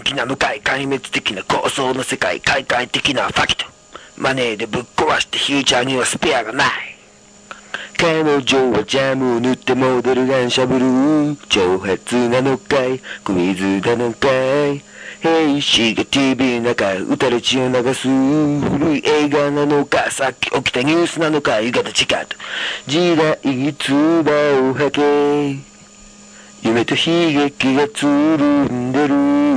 気なのかい、壊滅的な構想の世界、開会的なファキト。マネーでぶっ壊してフューチャーにはスペアがない。彼女はジャムを塗ってモデルガンしゃぶる。挑発なのかい、クイズなのかい。兵士が TV の中撃たれ血を流す。古い映画なのか、さっき起きたニュースなのか、夕方違うと時代唾を吐け。夢と悲劇がつるんでる。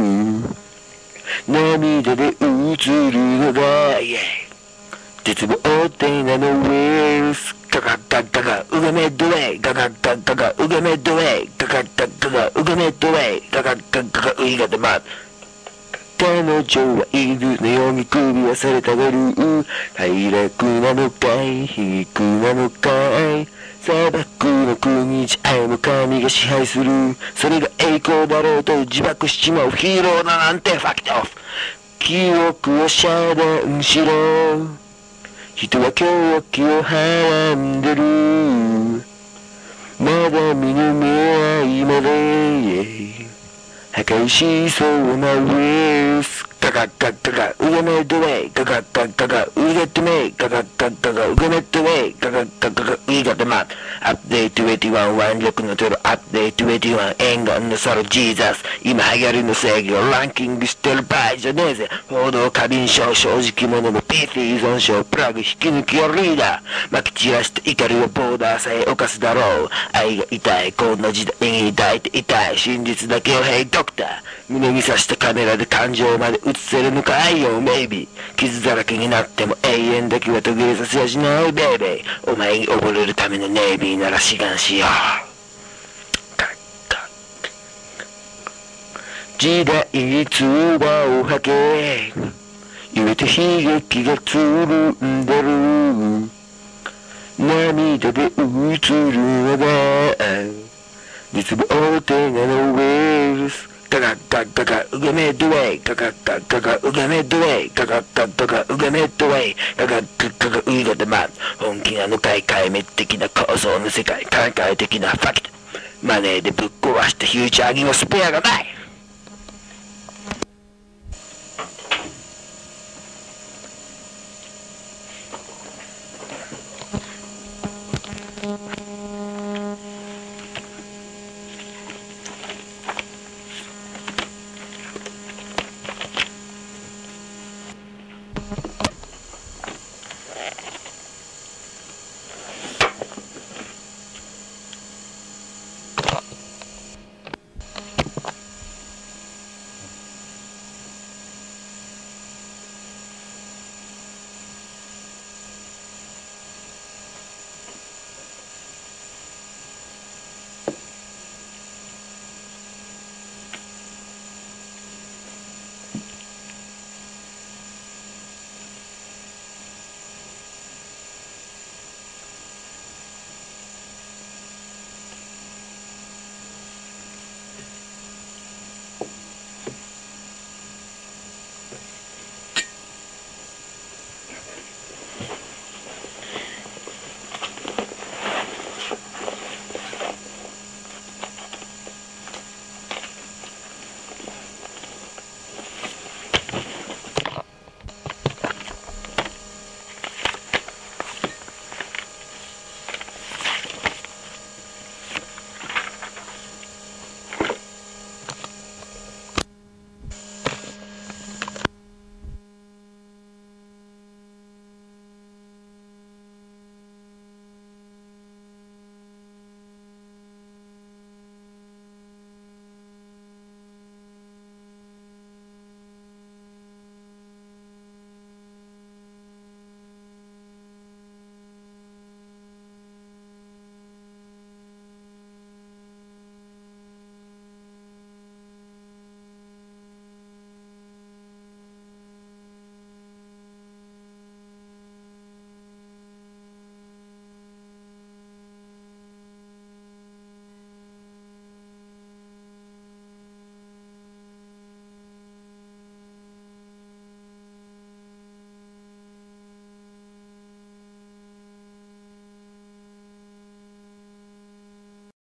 涙で映るのが、絶望的なのウェルス。ガガガガガウガメッドウェイ、ガガガガガウガメッドウェイ、ガガガガガウガメッドウェイ、ガガガガガウイガデマ。彼女は犬のように首輪されたがる。快楽なのかい、皮肉なのかい。砂漠の国じゃ愛の神が支配する。それが栄光だろうと自爆しちまうヒーローだなんてファクトオフ。記憶を遮断しろ。人は狂気をはらんでる。まだ見ぬ未来まで破壊しそうなウイルス。ガガガガガウガメッドウェイ、ガガガガガウイガットメイ、ガガガガガウガメッドウェイ、ガガガガガウイガットマッ。アップデート21、腕力のトロ、アップデート21、沿岸のソロジーザス。今流行りの制御ランキングしてる場合じゃねえぜ。報道過敏症、正直者の PC 依存症、プラグ引き抜きよリーダー。撒き散らして怒りをボーダーさえ犯すだろう。愛が痛い、こんな時代に抱いて痛い。真実だけをヘイドクター。胸に刺したカメラで感情まで映せるのかいよ、メイビー。傷だらけになっても永遠だけは途切れさせやしない、ベイベー。お前に溺れるためのネイビーなら志願しよう。時代に唾を吐け。夢と悲劇がつるんでる。涙で映るのが絶望的なのウェルス。ガガガガガウガメッドウェイ、ガガガガガウガメッドウェイ、ガガガガガウガメッドウェイ、ガガガガガウイガデマン。本気なのかい、壊滅的な構想の世界、開会的なファクト。マネーでぶっ壊してフューチャーにはスペアがない。